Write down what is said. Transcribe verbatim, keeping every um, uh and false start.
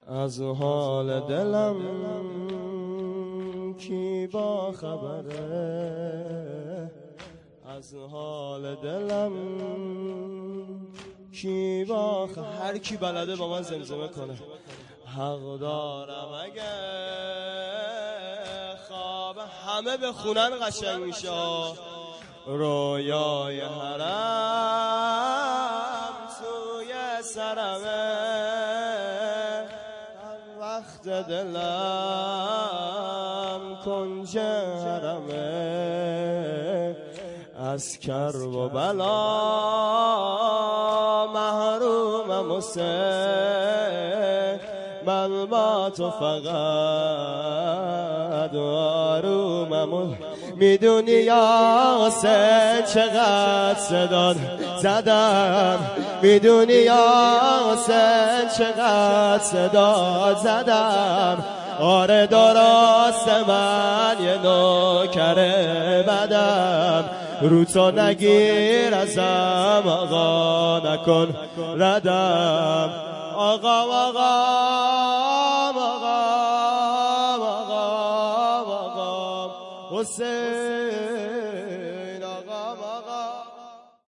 از حال دلم کی با خبره، از حال دلم کی با خبره. هر کی بلده با من زمزمه کنه. حق دارم اگه خواب همه بخونن قشنگ میشه، رویای حرم توی سرمه، وقت دلم کنج حرمه، از کرب و بلا محرومم و سه، من با تو فقط آرومم. میدونی یا سه چقدر صداد زدم، میدونی یا سه چقدر صداد زدم. آره درست من یه نوکره بدم، رو تو نگیر ازم آقا نکن ردم. آقا آقا آقا آقا آقا حسین